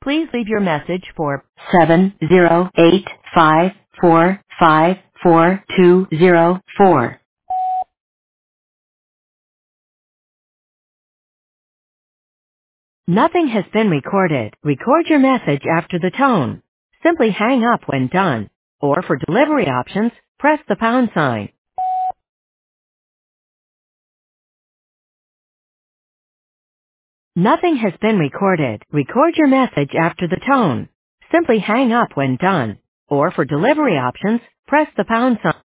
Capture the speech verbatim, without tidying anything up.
Please leave your message for seven zero eight five four five four two zero four. Nothing has been recorded. Record your message after the tone. Simply hang up when done. Or for delivery options, press the pound sign. Nothing has been recorded. Record your message after the tone. Simply hang up when done. Or for delivery options, press the pound sign.